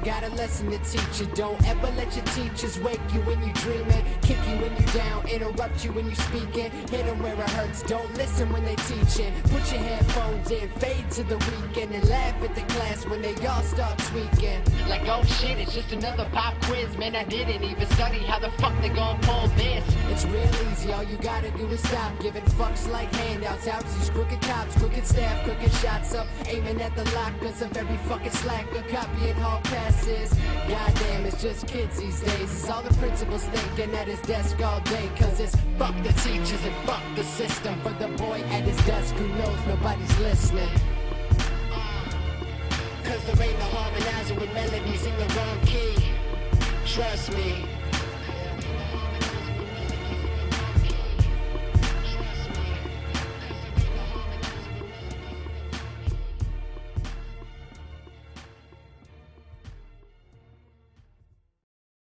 got a lesson to teach you. Don't ever let your teachers wake you when you dreaming, kick you when you down, interrupt you when you speaking, hit them where it hurts. Don't listen when they teaching. Put your headphones in, fade to the weekend, and laugh at the class when they all start tweaking. Like, oh shit, it's just another pop quiz. Man, I didn't even study. How the fuck they gon' pull this? It's real easy, all you gotta do is stop giving fucks like handouts out to these crooked cops, crooked staff, crooked shots up, aiming at the lockers of every fucking slacker, copying hall passes. Goddamn, it's just kids these days. It's all the principal's thinking at his desk all day, cause it's fuck the teachers and fuck the system. For the boy at his desk who knows nobody's listening. Cause there ain't no harmonizing with melodies in the wrong key. Trust me.